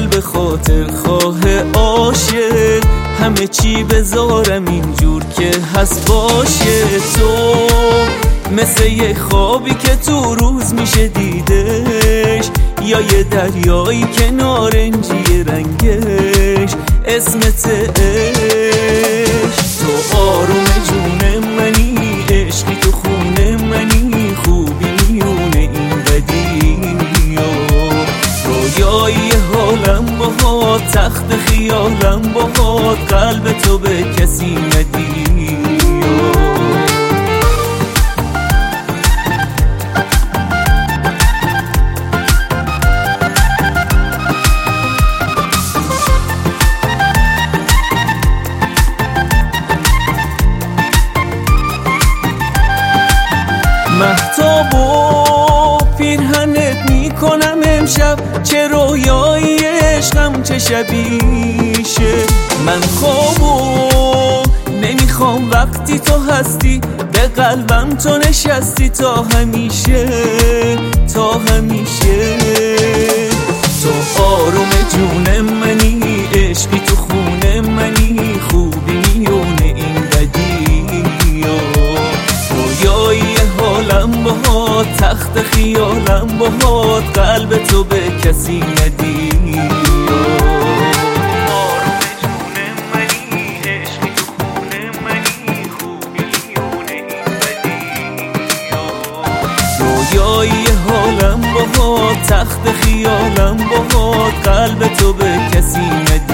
قلب خاطر خواه عاشق، همه چی بذارم اینجور که هست باشه. تو مثل یه خوابی که تو روز میشه دیدش، یا یه دریایی که نارنجی رنگش اسمت عشق. تو آروم جون منی، عشقی تو خونه منی، خوبی میونه این بدی رویای حالم باهات، تخت خیالم باهات، قلب تو به کسی ندی. مهتابو پیرهنت میکنم امشب، چه رویایی عشقم چه شبیشه. من خوابو نمیخوام وقتی تو هستی، به قلبم تو نشستی تا همیشه تا همیشه. تو آروم جون منی، عشقی تو خونه منی، خوبی میونه این بدی رویایی حالم باهات، تخت خیالم باهات، قلب تو به کسی ندی. آروم جون منی، عشقی تو خونه منی، خوبی میونه این بدی رویایی حالم باهات، تخت خیالم باهات، قلب تو به کسی ندی.